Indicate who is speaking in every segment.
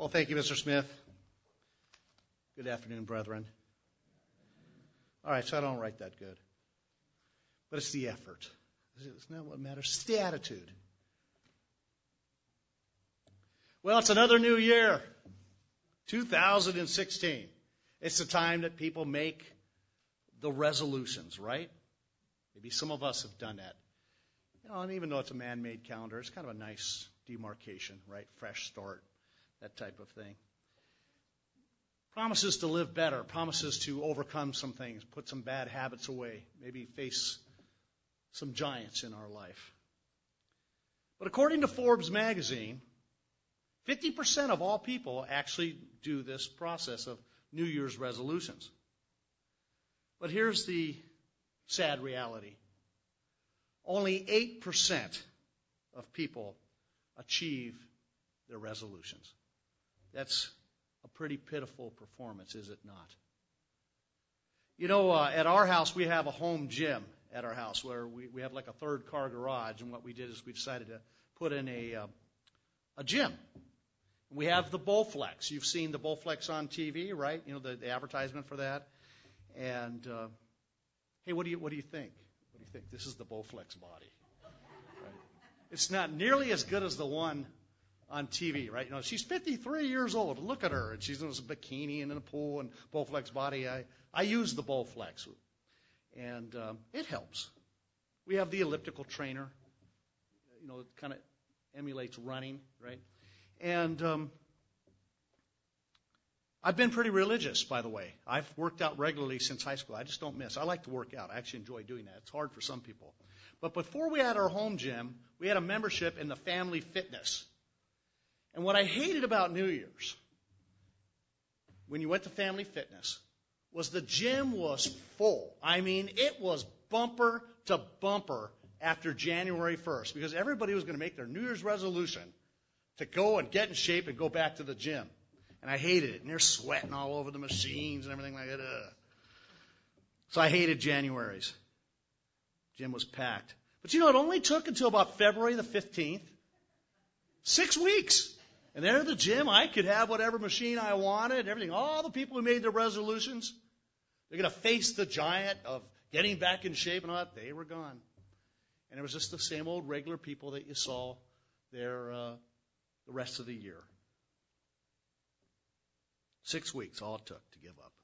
Speaker 1: Well, thank you, Mr. Smith. Good afternoon, brethren. All right, so I don't write that good. But it's the effort. It's not what matters. It's the attitude. Well, it's another new year, 2016. It's the time that people make the resolutions, right? Maybe some of us have done that. And even though it's a man-made calendar, it's kind of a nice demarcation, right? Fresh start, that type of thing. Promises to live better, promises to overcome some things, put some bad habits away, maybe face some giants in our life. But according to Forbes magazine, 50% of all people actually do this process of New Year's resolutions. But here's the sad reality. Only 8% of people achieve their resolutions. That's a pretty pitiful performance, is it not? You know, at our house, we have a home gym at our house where we have like a third car garage, and what we did is we decided to put in a gym. We have the Bowflex. You've seen the Bowflex on TV, right? You know, the advertisement for that. And, hey, what do you think? What do you think? This is the Bowflex body. Right? It's not nearly as good as the one on TV, right? You know, she's 53 years old. Look at her. And she's in this bikini and in a pool and Bowflex body. I use the Bowflex. And it helps. We have the elliptical trainer. You know, it kind of emulates running, right? And I've been pretty religious, by the way. I've worked out regularly since high school. I just don't miss. I like to work out. I actually enjoy doing that. It's hard for some people. But before we had our home gym, we had a membership in the Family Fitness. And what I hated about New Year's, when you went to Family Fitness, was the gym was full. I mean, it was bumper to bumper after January 1st because everybody was going to make their New Year's resolution to go and get in shape and go back to the gym. And I hated it. And they're sweating all over the machines and everything like that. So I hated January's. Gym was packed. But you know, it only took until about February the 15th. 6 weeks. And there at the gym, I could have whatever machine I wanted, everything. All the people who made their resolutions, they're going to face the giant of getting back in shape and all that. They were gone. And it was just the same old regular people that you saw there the rest of the year. 6 weeks, all it took to give up.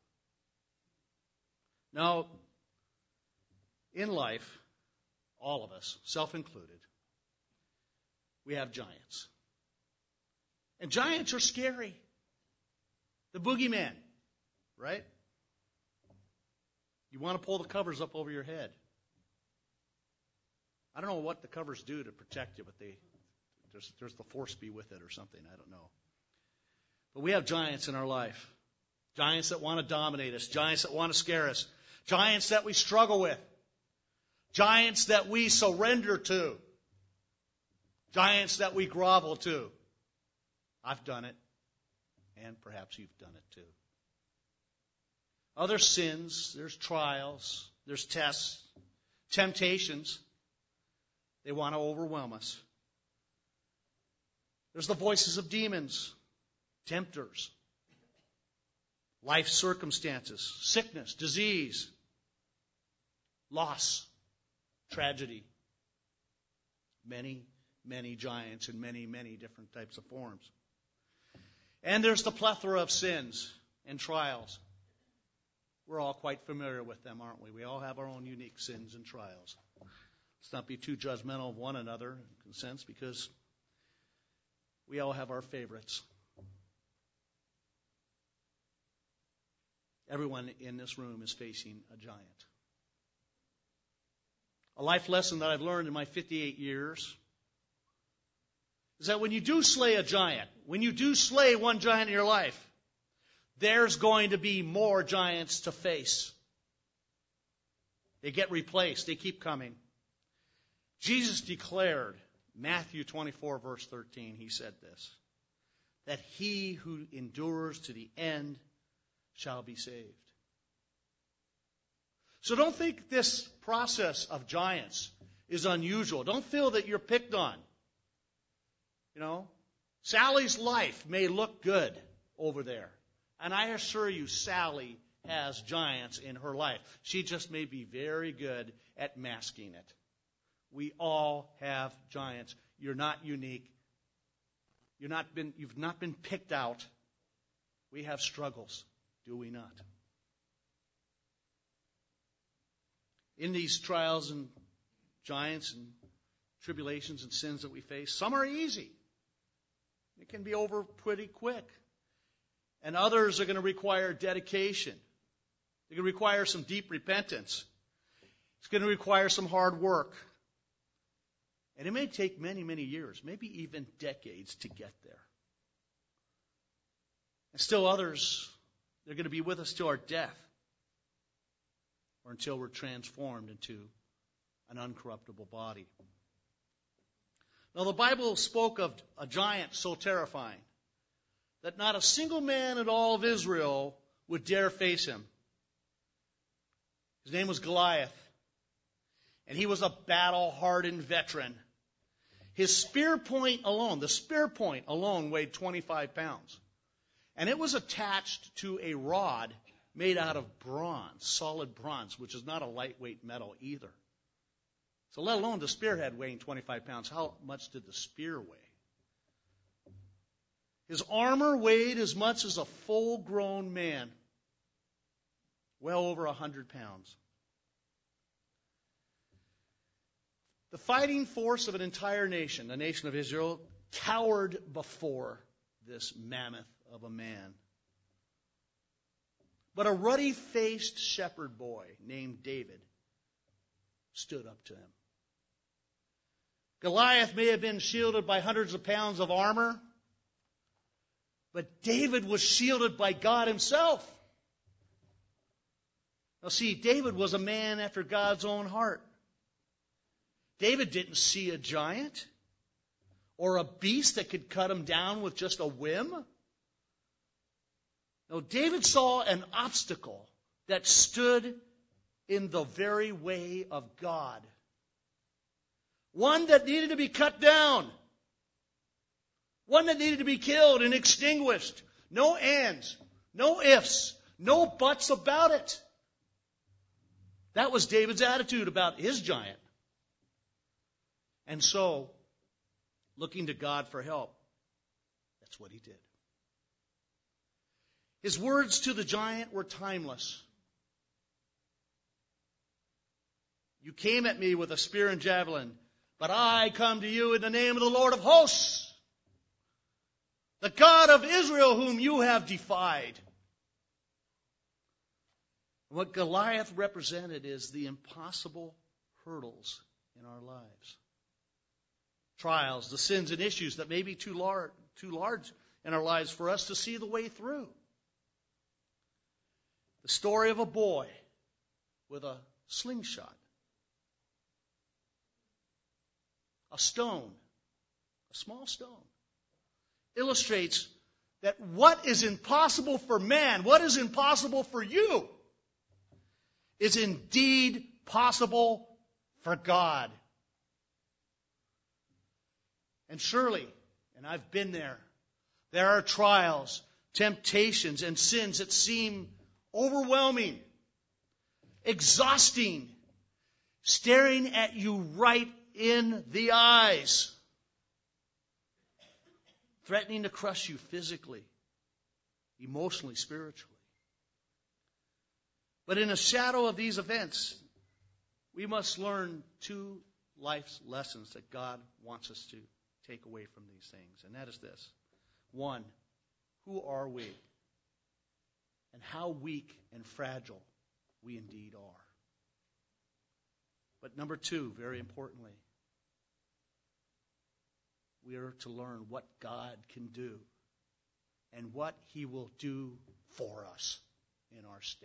Speaker 1: Now, in life, all of us, self-included, we have giants. And giants are scary. The boogeyman, right? You want to pull the covers up over your head. I don't know what the covers do to protect you, but there's the force be with it or something. I don't know. But we have giants in our life. Giants that want to dominate us. Giants that want to scare us. Giants that we struggle with. Giants that we surrender to. Giants that we grovel to. I've done it. And perhaps you've done it too. Other sins, there's trials, there's tests, temptations. They want to overwhelm us. There's the voices of demons, tempters, life circumstances, sickness, disease, loss, tragedy. Many, many giants in many, many different types of forms. And there's the plethora of sins and trials. We're all quite familiar with them, aren't we? We all have our own unique sins and trials. Let's not be too judgmental of one another in a sense, because we all have our favorites. Everyone in this room is facing a giant. A life lesson that I've learned in my 58 years is that when you do slay a giant, when you do slay one giant in your life, there's going to be more giants to face. They get replaced. They keep coming. Jesus declared, Matthew 24, verse 13, he said this, that he who endures to the end shall be saved. So don't think this process of giants is unusual. Don't feel that you're picked on. You know, Sally's life may look good over there. And I assure you, Sally has giants in her life. She just may be very good at masking it. We all have giants. You're not unique. You've not been picked out. We have struggles, do we not? In these trials and giants and tribulations and sins that we face, some are easy. It can be over pretty quick. And others are going to require dedication. They're going to require some deep repentance. It's going to require some hard work. And it may take many, many years, maybe even decades to get there. And still others, they're going to be with us till our death or until we're transformed into an uncorruptible body. Now, the Bible spoke of a giant so terrifying that not a single man in all of Israel would dare face him. His name was Goliath, and he was a battle-hardened veteran. His spear point alone weighed 25 pounds. And it was attached to a rod made out of bronze, solid bronze, which is not a lightweight metal either. So let alone the spearhead weighing 25 pounds, how much did the spear weigh? His armor weighed as much as a full-grown man, well over 100 pounds. The fighting force of an entire nation, the nation of Israel, cowered before this mammoth of a man. But a ruddy-faced shepherd boy named David stood up to him. Goliath may have been shielded by hundreds of pounds of armor, but David was shielded by God himself. Now see, David was a man after God's own heart. David didn't see a giant or a beast that could cut him down with just a whim. No, David saw an obstacle that stood in the very way of God. One that needed to be cut down. One that needed to be killed and extinguished. No ands, no ifs, no buts about it. That was David's attitude about his giant. And so, looking to God for help, that's what he did. His words to the giant were timeless. You came at me with a spear and javelin, but I come to you in the name of the Lord of hosts, the God of Israel whom you have defied. What Goliath represented is the impossible hurdles in our lives. Trials, the sins and issues that may be too large in our lives for us to see the way through. The story of a boy with a slingshot, a stone, a small stone, illustrates that what is impossible for man, what is impossible for you, is indeed possible for God. And surely, and I've been there are trials, temptations, and sins that seem overwhelming, exhausting, staring at you right in the eyes, threatening to crush you physically, emotionally, spiritually. But in the shadow of these events, we must learn two life's lessons that God wants us to take away from these things. And that is this. One, who are we? And how weak and fragile we indeed are. But number two, very importantly, we are to learn what God can do and what He will do for us in our stead.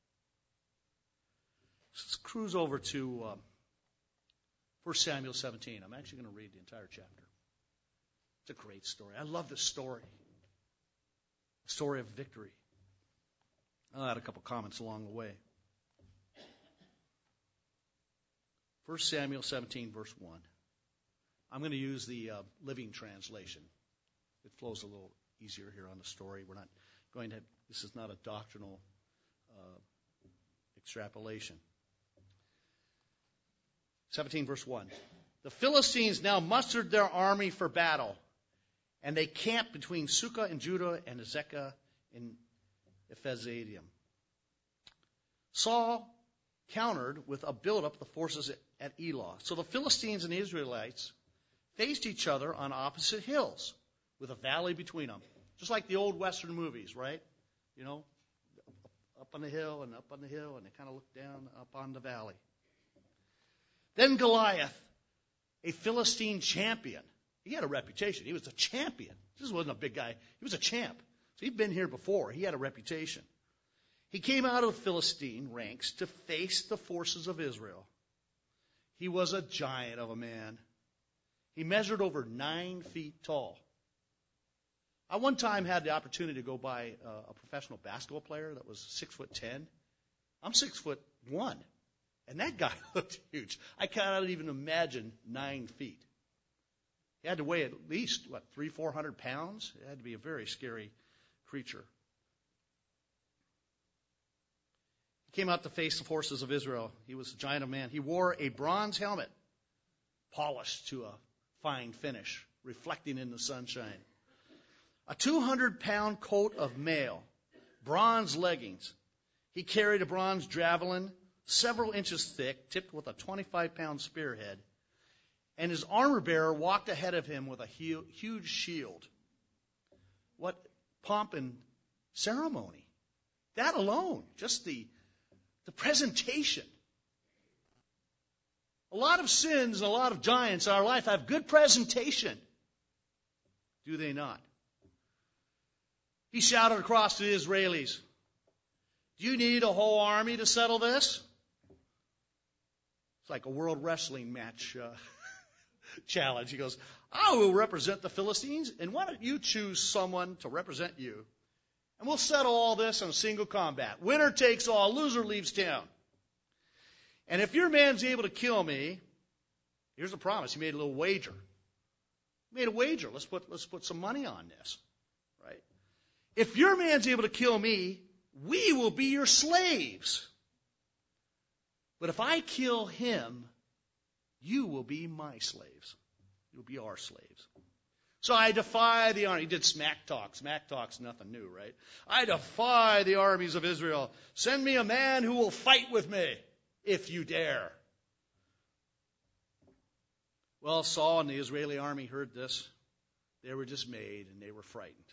Speaker 1: Let's cruise over to 1 Samuel 17. I'm actually going to read the entire chapter. It's a great story. I love this story. A story of victory. I'll add a couple comments along the way. 1 Samuel 17, verse 1. I'm going to use the Living Translation. it flows a little easier here on the story. We're not going to, this is not a doctrinal extrapolation. 17 verse 1. The Philistines now mustered their army for battle, and they camped between Sukkah in Judah and Azekah in Ephesadium. Saul countered with a buildup of the forces at Elah. So the Philistines and the Israelites faced each other on opposite hills with a valley between them. Just like the old Western movies, right? You know, up on the hill and up on the hill, and they kind of look down up on the valley. Then Goliath, a Philistine champion. He had a reputation. He was a champion. This wasn't a big guy. He was a champ. So he'd been here before. He had a reputation. He came out of the Philistine ranks to face the forces of Israel. He was a giant of a man. He measured over 9 feet tall. I one time had the opportunity to go by a professional basketball player that was 6'10". I'm 6'1", and that guy looked huge. I cannot even imagine 9 feet. He had to weigh at least 300-400 pounds. It had to be a very scary creature. He came out to face the forces of Israel. He was a giant of man. He wore a bronze helmet, polished to a fine finish, reflecting in the sunshine. A 200-pound coat of mail, bronze leggings. He carried a bronze javelin, several inches thick, tipped with a 25-pound spearhead. And his armor-bearer walked ahead of him with a huge shield. What pomp and ceremony. That alone, just the presentation. A lot of sins and a lot of giants in our life have good presentation. Do they not? He shouted across to the Israelis, "Do you need a whole army to settle this?" It's like a world wrestling match challenge. He goes, "I will represent the Philistines, and why don't you choose someone to represent you? And we'll settle all this in a single combat. Winner takes all, loser leaves town. And if your man's able to kill me," here's a promise. He made a little wager. He made a wager. Let's put some money on this, right? "If your man's able to kill me, we will be your slaves. But if I kill him, you will be my slaves. You'll be our slaves. So I defy the army." He did smack talk. Smack talk's nothing new, right? "I defy the armies of Israel. Send me a man who will fight with me, if you dare." Well, Saul and the Israeli army heard this. They were dismayed and they were frightened.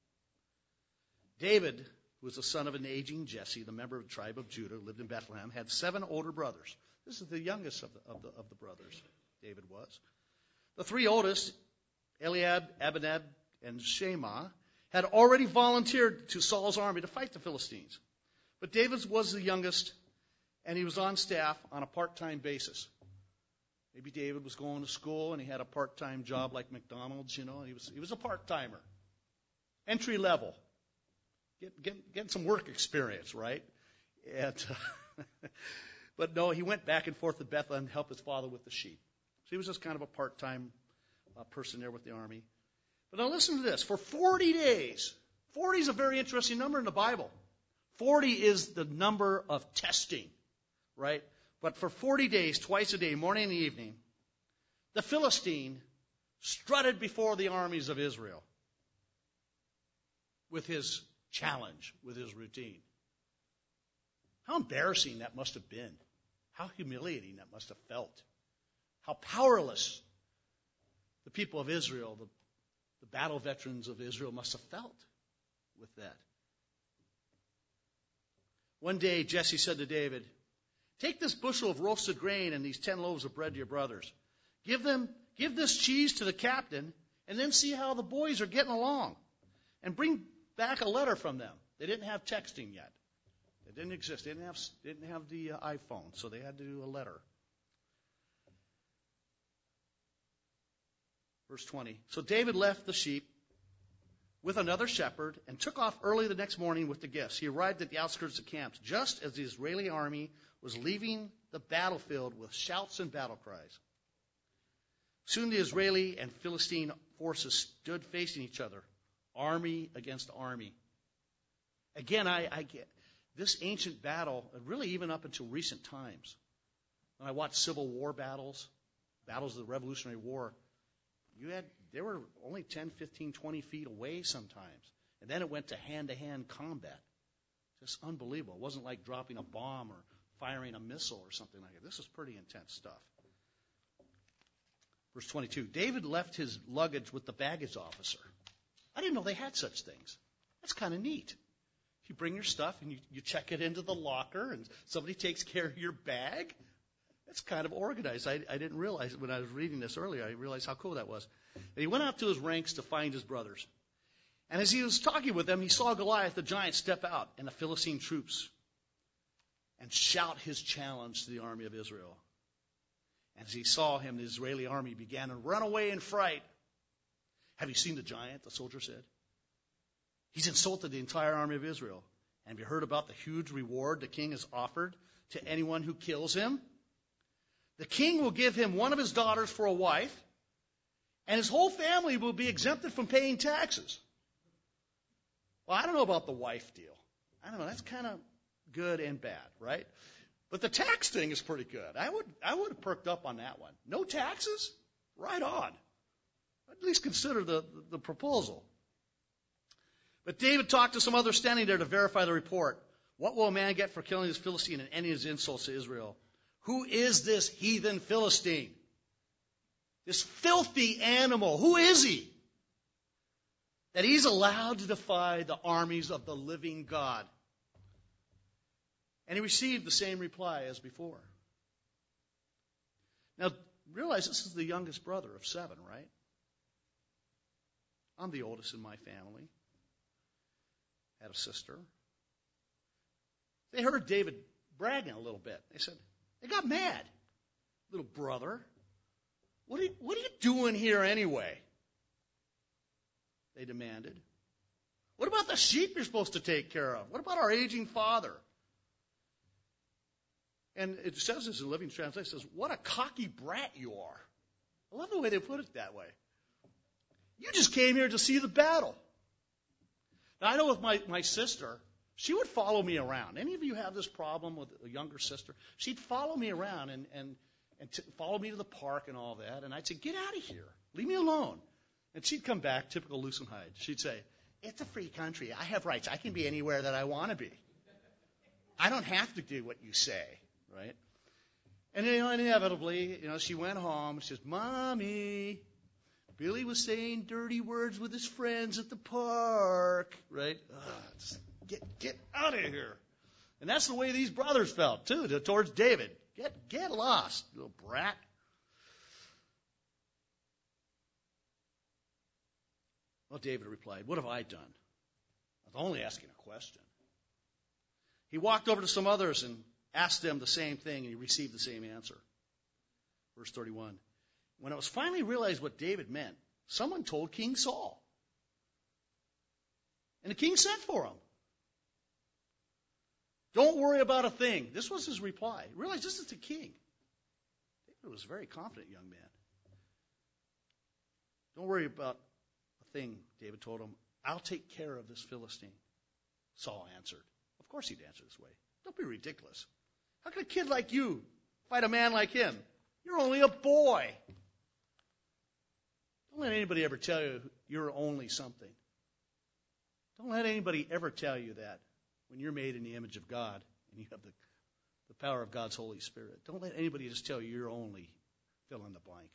Speaker 1: David, who was the son of an aging Jesse, the member of the tribe of Judah, who lived in Bethlehem, had 7 older brothers. This is the youngest of the brothers, David was. The 3 oldest, Eliab, Abinadab, and Shema, had already volunteered to Saul's army to fight the Philistines. But David was the youngest, and he was on staff on a part-time basis. Maybe David was going to school and he had a part-time job like McDonald's, you know. He was a part-timer. Entry level. Getting some work experience, right? And, but no, he went back and forth to Bethlehem to help his father with the sheep. So he was just kind of a part-time person there with the army. But now listen to this. For 40 days, 40 is a very interesting number in the Bible. 40 is the number of testing, right? But for 40 days, twice a day, morning and evening, the Philistine strutted before the armies of Israel with his challenge, with his routine. How embarrassing that must have been. How humiliating that must have felt. How powerless the people of Israel, the battle veterans of Israel must have felt with that. One day, Jesse said to David, "Take this bushel of roasted grain and these 10 loaves of bread to your brothers. Give this cheese to the captain, and then see how the boys are getting along. And bring back a letter from them." They didn't have texting yet. It didn't exist. They didn't have the iPhone, so they had to do a letter. Verse 20. So David left the sheep with another shepherd and took off early the next morning with the gifts. He arrived at the outskirts of the camp just as the Israeli army was leaving the battlefield with shouts and battle cries. Soon the Israeli and Philistine forces stood facing each other, army against army. Again, I get this ancient battle, really even up until recent times. When I watched Civil War battles of the Revolutionary War, they were only 10, 15, 20 feet away sometimes. And then it went to hand-to-hand combat. Just unbelievable. It wasn't like dropping a bomb or firing a missile or something like that. This is pretty intense stuff. Verse 22, David left his luggage with the baggage officer. I didn't know they had such things. That's kind of neat. You bring your stuff and you check it into the locker and somebody takes care of your bag. That's kind of organized. I didn't realize it when I was reading this earlier. I realized how cool that was. And he went out to his ranks to find his brothers. And as he was talking with them, he saw Goliath the giant step out and the Philistine troops and shout his challenge to the army of Israel. And as he saw him, the Israeli army began to run away in fright. Have you seen the giant? The soldier said. He's insulted the entire army of Israel. And have you heard about the huge reward the king has offered to anyone who kills him? The king will give him one of his daughters for a wife, and his whole family will be exempted from paying taxes. Well, I don't know about the wife deal. I don't know. That's kind of good and bad, right? But the tax thing is pretty good. I would have perked up on that one. No taxes? Right on. At least consider the proposal. But David talked to some others standing there to verify the report. What will a man get for killing this Philistine and ending his insults to Israel? Who is this heathen Philistine? This filthy animal. Who is he? That he's allowed to defy the armies of the living God. And he received the same reply as before. Now, realize this is the youngest brother of 7, right? I'm the oldest in my family. Had a sister. They heard David bragging a little bit. They said, they got mad. Little brother, what are you doing here anyway? They demanded. What about the sheep you're supposed to take care of? What about our aging father? And it says this in Living Translation, it says, what a cocky brat you are. I love the way they put it that way. You just came here to see the battle. Now, I know with my sister, she would follow me around. Any of you have this problem with a younger sister? She'd follow me around and follow me to the park and all that. And I'd say, get out of here. Leave me alone. And she'd come back, typical Lucenhide. She'd say, it's a free country. I have rights. I can be anywhere that I want to be. I don't have to do what you say, right? And inevitably, she went home. She says, Mommy, Billy was saying dirty words with his friends at the park, right? Get out of here. And that's the way these brothers felt, too, towards David. Get lost, little brat. Well, David replied, what have I done? I was only asking a question. He walked over to some others and asked them the same thing, and he received the same answer. Verse 31. When it was finally realized what David meant, someone told King Saul. And the king sent for him. Don't worry about a thing. This was his reply. Realize this is the king. David was a very confident young man. Don't worry about a thing, David told him. I'll take care of this Philistine. Saul answered. Of course he'd answer this way. Don't be ridiculous. How can a kid like you fight a man like him? You're only a boy. Don't let anybody ever tell you you're only something. Don't let anybody ever tell you that when you're made in the image of God and you have the power of God's Holy Spirit. Don't let anybody just tell you you're only fill in the blank.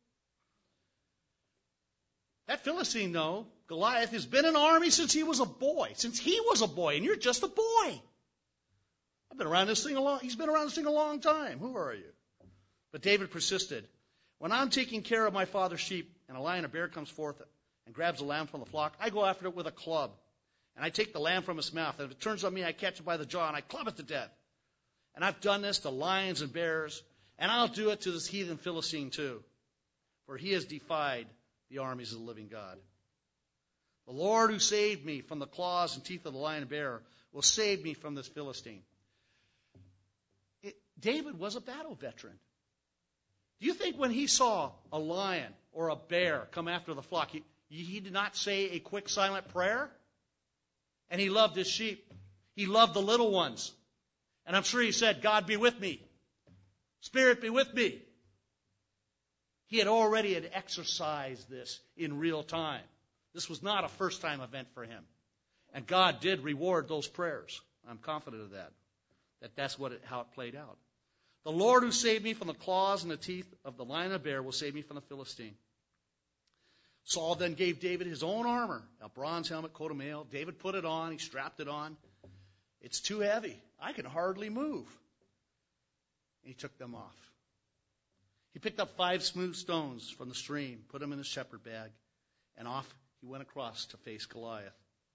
Speaker 1: That Philistine, though, Goliath, has been in an army since he was a boy. Since he was a boy, and you're just a boy. I've been around this thing a long. He's been around this thing a long time. Who are you? But David persisted. When I'm taking care of my father's sheep, and a lion or bear comes forth and grabs a lamb from the flock, I go after it with a club. And I take the lamb from its mouth. And if it turns on me, I catch it by the jaw, and I club it to death. And I've done this to lions and bears, and I'll do it to this heathen Philistine too. For he has defied the armies of the living God. The Lord who saved me from the claws and teeth of the lion and bear will save me from this Philistine. David was a battle veteran. Do you think when he saw a lion or a bear come after the flock, he did not say a quick silent prayer? And he loved his sheep. He loved the little ones. And I'm sure he said, God be with me. Spirit be with me. He had already exercised this in real time. This was not a first-time event for him. And God did reward those prayers. I'm confident of that. That's how it played out. The Lord who saved me from the claws and the teeth of the lion and bear will save me from the Philistine. Saul then gave David his own armor, a bronze helmet, coat of mail. David put it on. He strapped it on. It's too heavy. I can hardly move. And he took them off. He picked up 5 smooth stones from the stream, put them in his shepherd bag, and off he went across to face Goliath.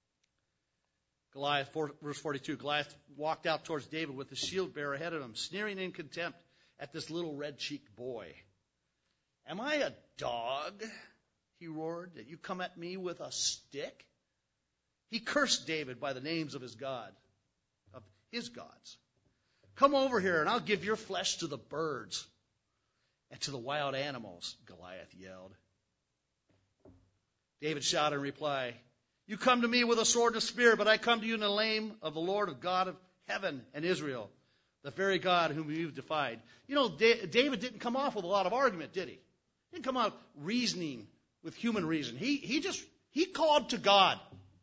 Speaker 1: Verse 42, Goliath walked out towards David with the shield bearer ahead of him, sneering in contempt at this little red-cheeked boy. Am I a dog, he roared, that you come at me with a stick? He cursed David by the names of his gods. Come over here and I'll give your flesh to the birds and to the wild animals, Goliath yelled. David shouted in reply, you come to me with a sword and a spear, but I come to you in the name of the Lord, of God of heaven and Israel, the very God whom you've defied. You know, David didn't come off with a lot of argument, did he? He didn't come out reasoning with human reason. He called to God.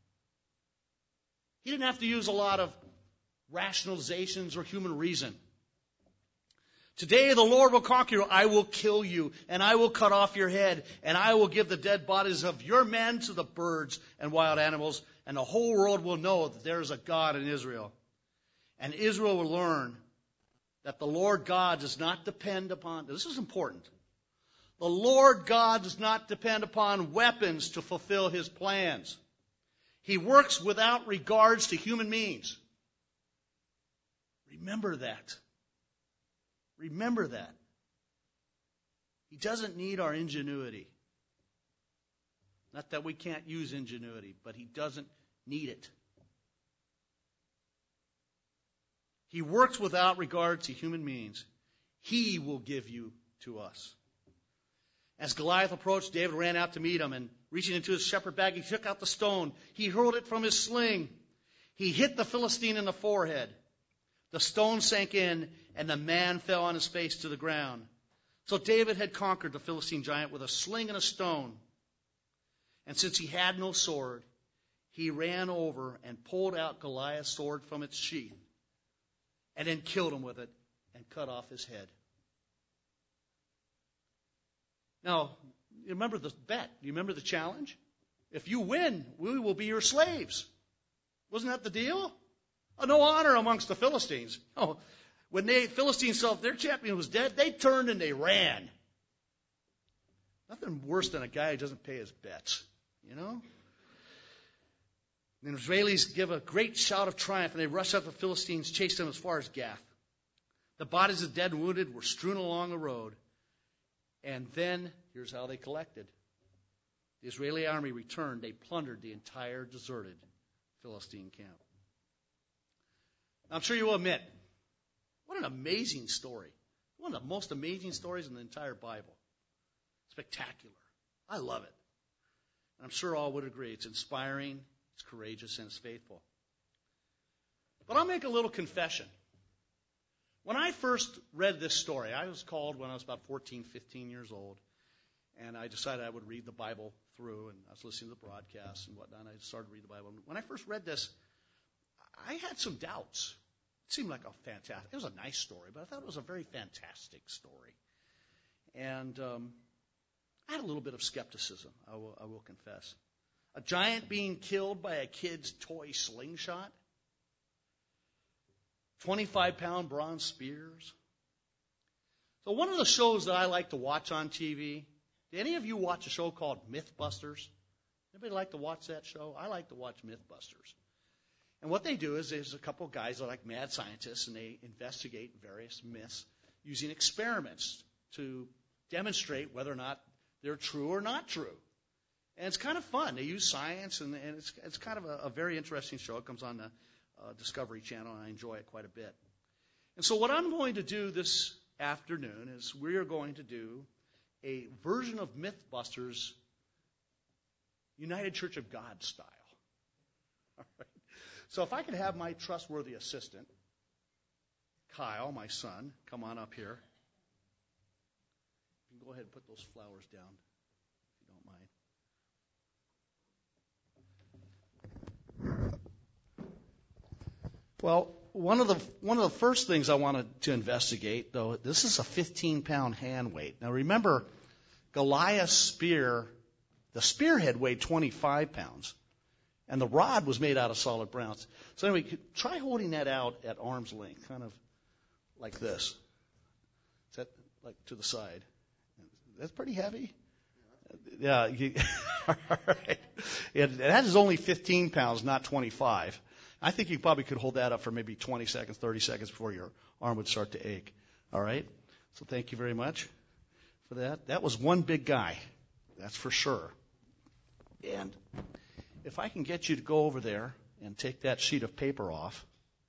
Speaker 1: He didn't have to use a lot of rationalizations or human reason. Today the Lord will conquer you. I will kill you, and I will cut off your head, and I will give the dead bodies of your men to the birds and wild animals, and the whole world will know that there is a God in Israel. And Israel will learn that the Lord God does not depend upon, this is important, the Lord God does not depend upon weapons to fulfill his plans. He works without regards to human means. Remember that. Remember that. He doesn't need our ingenuity. Not that we can't use ingenuity, but he doesn't need it. He works without regard to human means. He will give you to us. As Goliath approached, David ran out to meet him, and reaching into his shepherd bag, he took out the stone. He hurled it from his sling. He hit the Philistine in the forehead. The stone sank in, and the man fell on his face to the ground. So David had conquered the Philistine giant with a sling and a stone. And since he had no sword, he ran over and pulled out Goliath's sword from its sheath, and then killed him with it and cut off his head. Now, you remember the bet? You remember the challenge? If you win, we will be your slaves. Wasn't that the deal? No honor amongst the Philistines. Oh, when the Philistines saw their champion was dead, they turned and they ran. Nothing worse than a guy who doesn't pay his bets, you know? The Israelis give a great shout of triumph, and they rush out the Philistines, chase them as far as Gath. The bodies of dead and wounded were strewn along the road. And then, here's how they collected. The Israeli army returned. They plundered the entire deserted Philistine camp. I'm sure you will admit, what an amazing story. One of the most amazing stories in the entire Bible. Spectacular. I love it. And I'm sure all would agree. It's inspiring, it's courageous, and it's faithful. But I'll make a little confession. When I first read this story, I was called when I was about 14, 15 years old. And I decided I would read the Bible through, and I was listening to the broadcasts and whatnot, and I started to read the Bible. When I first read this, I had some doubts. It seemed like it was a nice story, but I thought it was a very fantastic story. And I had a little bit of skepticism, I will confess. A giant being killed by a kid's toy slingshot? 25-pound bronze spears? So one of the shows that I like to watch on TV, do any of you watch a show called Mythbusters? Anybody like to watch that show? I like to watch Mythbusters. And what they do is there's a couple of guys that are like mad scientists, and they investigate various myths using experiments to demonstrate whether or not they're true or not true. And it's kind of fun. They use science, and it's kind of a very interesting show. It comes on the Discovery Channel, and I enjoy it quite a bit. And so what I'm going to do this afternoon is we are going to do a version of Mythbusters United Church of God style. All right. So if I could have my trustworthy assistant, Kyle, my son, come on up here. You can go ahead and put those flowers down, if you don't mind. Well, one of the first things I wanted to investigate, though, this is a 15-pound hand weight. Now remember, Goliath's spear, the spearhead weighed 25 pounds, and the rod was made out of solid bronze. So anyway, try holding that out at arm's length, kind of like this. Is that like to the side? That's pretty heavy. Yeah. All right. That is only 15 pounds, not 25. I think you probably could hold that up for maybe 20 seconds, 30 seconds before your arm would start to ache. All right? So thank you very much for that. That was one big guy. That's for sure. And if I can get you to go over there and take that sheet of paper off,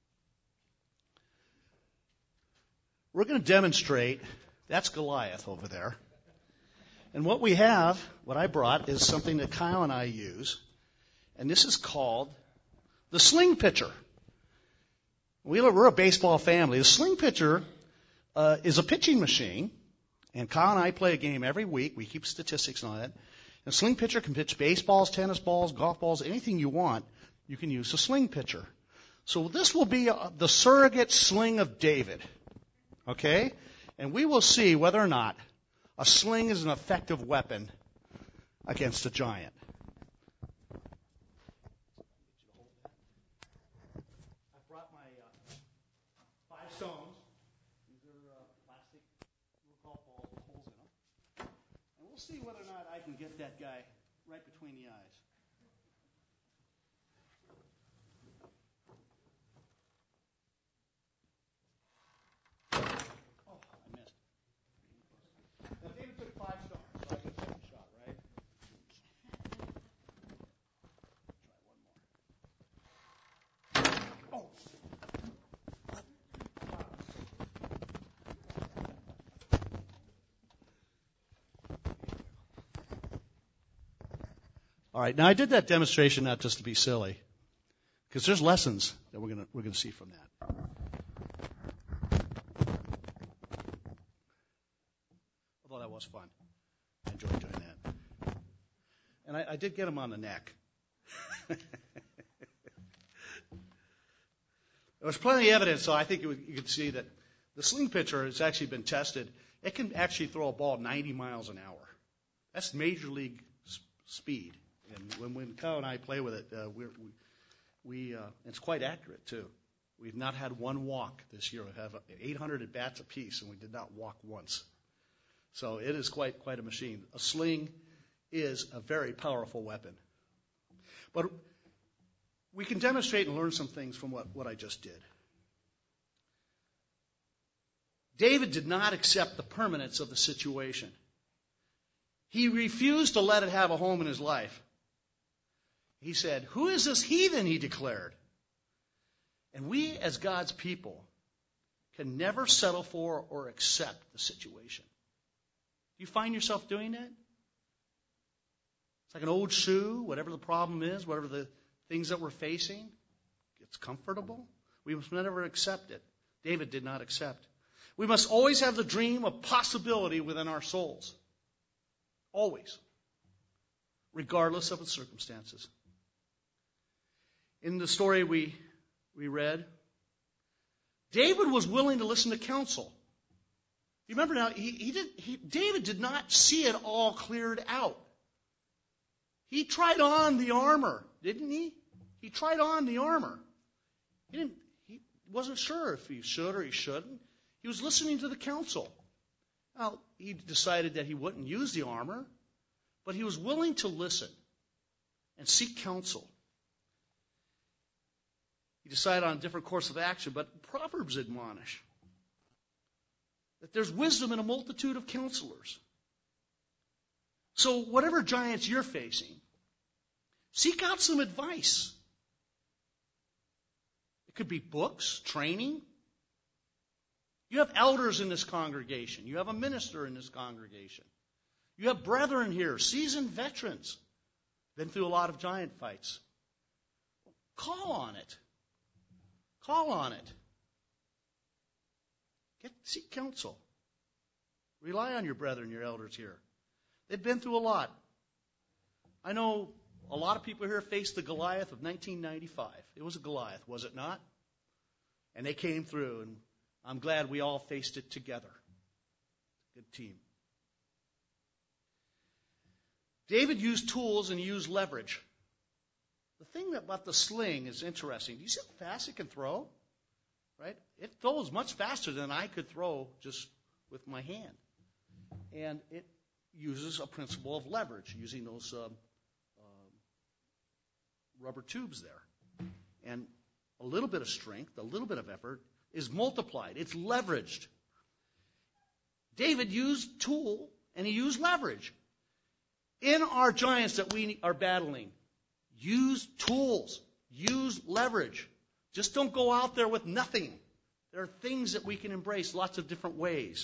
Speaker 1: we're going to demonstrate. That's Goliath over there. And what we have, what I brought, is something that Kyle and I use. And this is called the sling pitcher. We're a baseball family. The sling pitcher is a pitching machine. And Kyle and I play a game every week. We keep statistics on it. And a sling pitcher can pitch baseballs, tennis balls, golf balls, anything you want. You can use a sling pitcher. So this will be the surrogate sling of David. Okay? And we will see whether or not a sling is an effective weapon against a giant. I brought my 5 stones. These are plastic golf balls with holes in them. And we'll see whether or not I can get that guy right between the eyes. All right. Now I did that demonstration not just to be silly, because there's lessons that we're going to see from that. Although that was fun, I enjoyed doing that, and I did get him on the neck. There was plenty of evidence, so I think you could see that the sling pitcher has actually been tested. It can actually throw a ball 90 miles an hour. That's major league speed. And when Kyle and I play with it, it's quite accurate, too. We've not had one walk this year. We have 800 at-bats apiece, and we did not walk once. So it is quite a machine. A sling is a very powerful weapon. But we can demonstrate and learn some things from what I just did. David did not accept the permanence of the situation. He refused to let it have a home in his life. He said, "Who is this heathen?" he declared. And we, as God's people, can never settle for or accept the situation. Do you find yourself doing that? It's like an old shoe, whatever the problem is, whatever the things that we're facing, it's comfortable. We must never accept it. David did not accept. We must always have the dream of possibility within our souls. Always. Regardless of the circumstances. In the story we read, David was willing to listen to counsel. You remember now, David did not see it all cleared out. He tried on the armor, didn't he? He tried on the armor. He wasn't sure if he should or he shouldn't. He was listening to the counsel. Now, he decided that he wouldn't use the armor, but he was willing to listen and seek counsel. He decided on a different course of action, but Proverbs admonish that there's wisdom in a multitude of counselors. So whatever giants you're facing, seek out some advice. It could be books, training. You have elders in this congregation. You have a minister in this congregation. You have brethren here, seasoned veterans, been through a lot of giant fights. Call on it. Call on it. Seek counsel. Rely on your brethren, your elders here. They've been through a lot. I know a lot of people here faced the Goliath of 1995. It was a Goliath, was it not? And they came through, and I'm glad we all faced it together. Good team. David used tools and he used leverage. The thing about the sling is interesting. Do you see how fast it can throw? Right? It throws much faster than I could throw just with my hand. And it uses a principle of leverage, using those rubber tubes there. And a little bit of strength, a little bit of effort is multiplied. It's leveraged. David used tool and he used leverage. In our giants that we are battling, use tools, use leverage. Just don't go out there with nothing. There are things that we can embrace lots of different ways.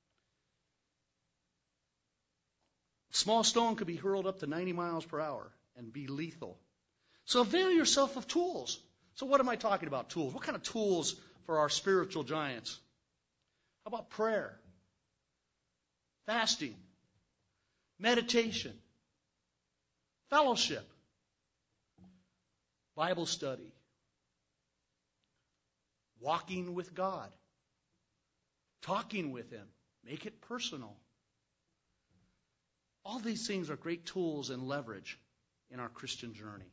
Speaker 1: A small stone could be hurled up to 90 miles per hour and be lethal. So avail yourself of tools. So what am I talking about, tools? What kind of tools for our spiritual giants? How about prayer? Fasting? Meditation? Fellowship? Bible study? Walking with God? Talking with Him? Make it personal. All these things are great tools and leverage in our Christian journey.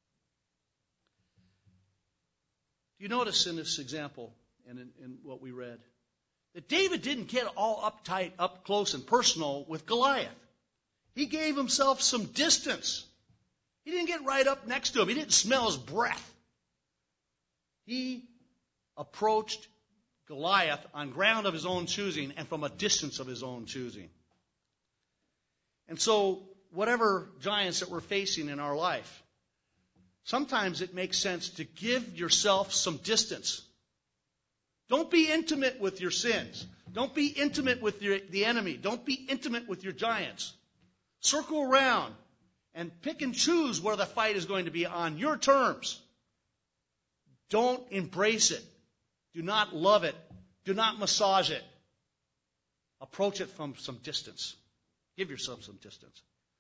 Speaker 1: You notice in this example and in what we read that David didn't get all uptight, up close and personal with Goliath. He gave himself some distance. He didn't get right up next to him. He didn't smell his breath. He approached Goliath on ground of his own choosing and from a distance of his own choosing. And so whatever giants that we're facing in our life, sometimes it makes sense to give yourself some distance. Don't be intimate with your sins. Don't be intimate with the enemy. Don't be intimate with your giants. Circle around and pick and choose where the fight is going to be on your terms. Don't embrace it. Do not love it. Do not massage it. Approach it from some distance. Give yourself some distance.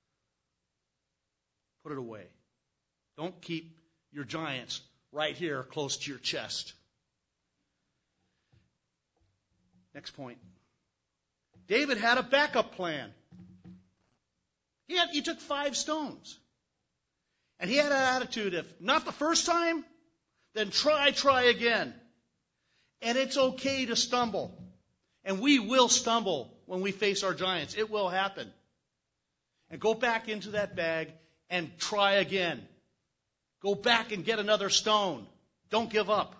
Speaker 1: Put it away. Don't keep your giants right here close to your chest. Next point. David had a backup plan. He took 5 stones. And he had an attitude of, not the first time, then try again. And it's okay to stumble. And we will stumble when we face our giants. It will happen. And go back into that bag and try again. Go back and get another stone. Don't give up.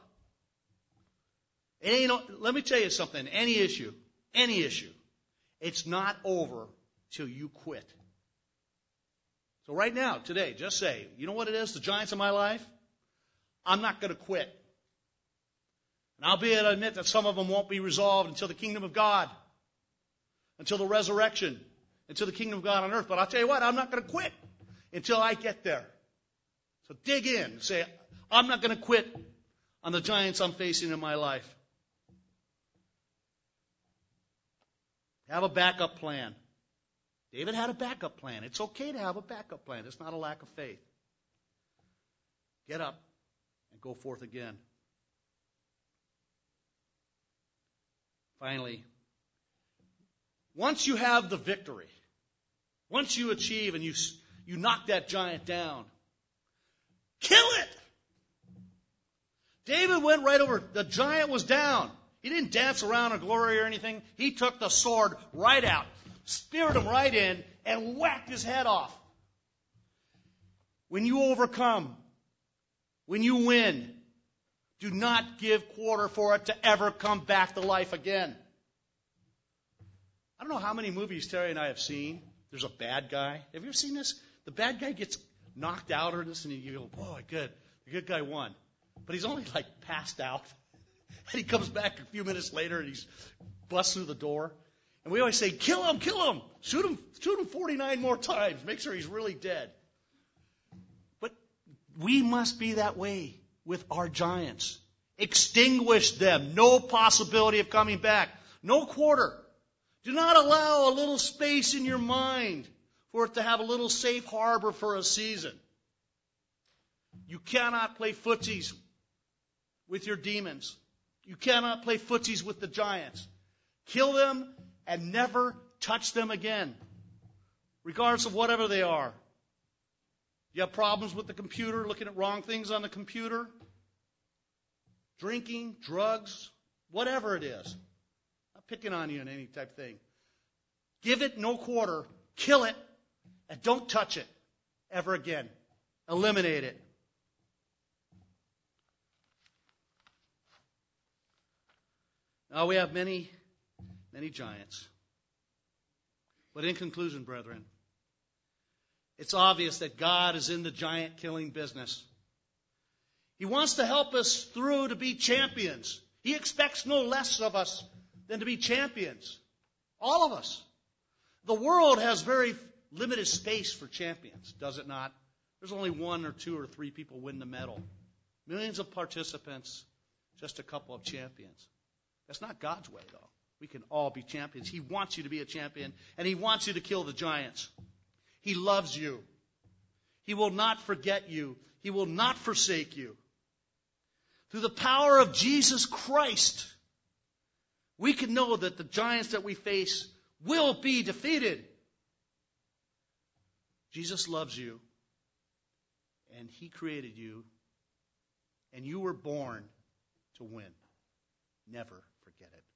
Speaker 1: Let me tell you something. Any issue, it's not over till you quit. So right now, today, just say, you know what it is, the giants of my life? I'm not going to quit. And I'll be able to admit that some of them won't be resolved until the kingdom of God, until the resurrection, until the kingdom of God on earth. But I'll tell you what, I'm not going to quit until I get there. So dig in. Say, I'm not going to quit on the giants I'm facing in my life. Have a backup plan. David had a backup plan. It's okay to have a backup plan. It's not a lack of faith. Get up and go forth again. Finally, once you have the victory, once you achieve and you knock that giant down, kill it! David went right over. The giant was down. He didn't dance around or glory or anything. He took the sword right out, speared him right in, and whacked his head off. When you overcome, when you win, do not give quarter for it to ever come back to life again. I don't know how many movies Terry and I have seen. There's a bad guy. Have you ever seen this? The bad guy gets knocked out or this, and you go, boy, good. The good guy won. But he's only passed out. And he comes back a few minutes later and he's busts through the door. And we always say, kill him, kill him. Shoot him 49 more times. Make sure he's really dead. But we must be that way with our giants. Extinguish them. No possibility of coming back. No quarter. Do not allow a little space in your mind for it to have a little safe harbor for a season. You cannot play footsies with your demons. You cannot play footsies with the giants. Kill them and never touch them again, regardless of whatever they are. You have problems with the computer, looking at wrong things on the computer, drinking, drugs, whatever it is. I'm not picking on you in any type of thing. Give it no quarter, kill it, and don't touch it ever again. Eliminate it. Now we have many giants. But in conclusion, brethren, it's obvious that God is in the giant killing business. He wants to help us through to be champions. He expects no less of us than to be champions. All of us. The world has very limited space for champions, does it not? There's only 1 or 2 or 3 people win the medal. Millions of participants, just a couple of champions. That's not God's way, though. We can all be champions. He wants you to be a champion, and He wants you to kill the giants. He loves you. He will not forget you. He will not forsake you. Through the power of Jesus Christ, we can know that the giants that we face will be defeated. Jesus loves you, and He created you, and you were born to win. Never forget it.